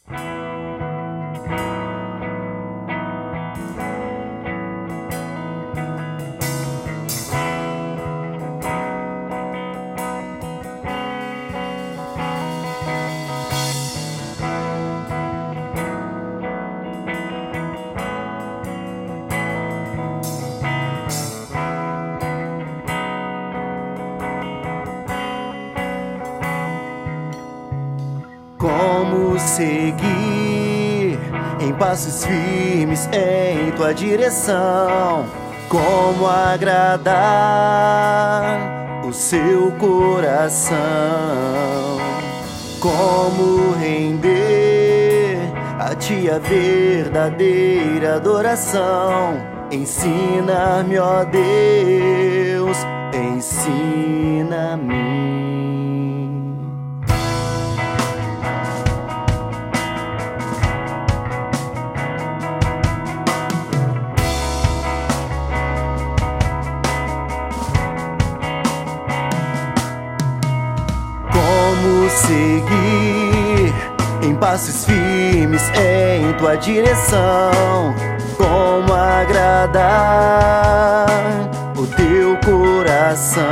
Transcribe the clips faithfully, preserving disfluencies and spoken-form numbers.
Como seguir em passos firmes em tua direção? Como agradar o seu coração? Como render a ti a verdadeira adoração? Ensina-me, ó Deus, ensina-me. Como seguir em passos firmes em tua direção? Como agradar o teu coração?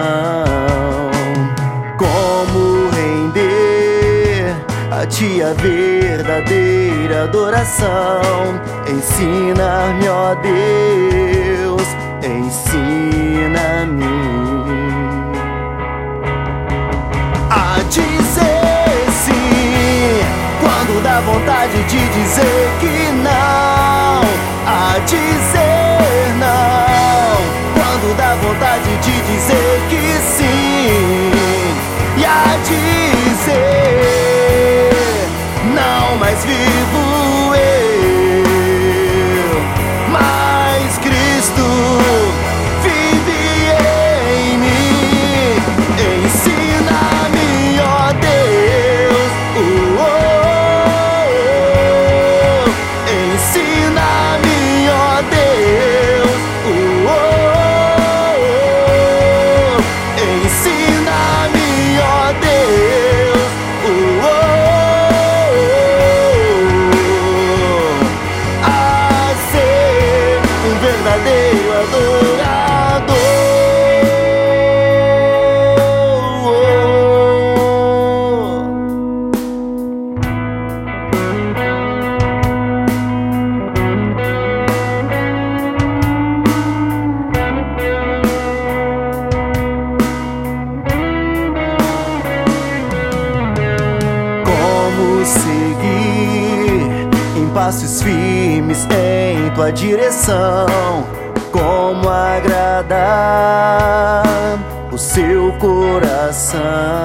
Como render a ti a verdadeira adoração? Ensina-me, ó Deus, ensina-me a dizer sim quando dá vontade de dizer que não, a dizer não quando dá vontade de dizer que sim, e a dizer não mais vivo eu, mas Cristo vive em mim. Ensina-me, ó Deus, oh, oh, oh. Ensina-me, ó Deus, oh, oh, oh. Ensina-me, ó Deus, oh, oh, oh. A ser um verdadeiro adorador. Como seguir em passos firmes em tua direção? Como agradar o seu coração?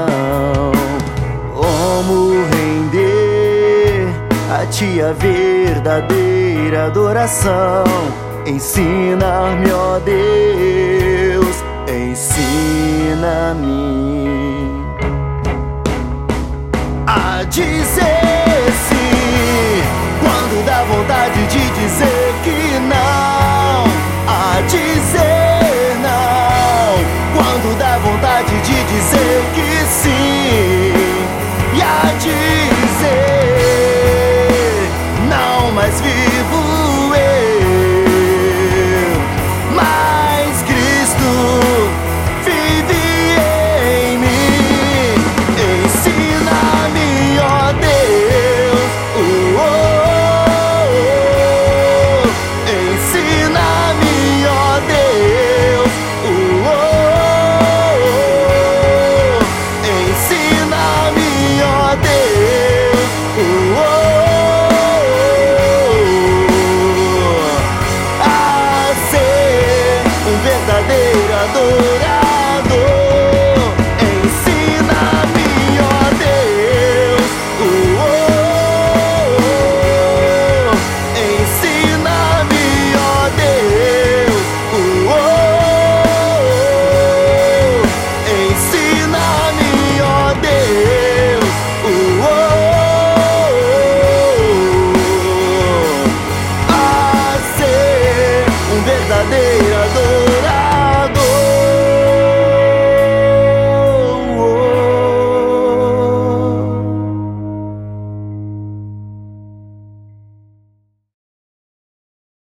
Como render a ti a verdadeira adoração? Ensina-me, ó Deus, ensina-me a dizer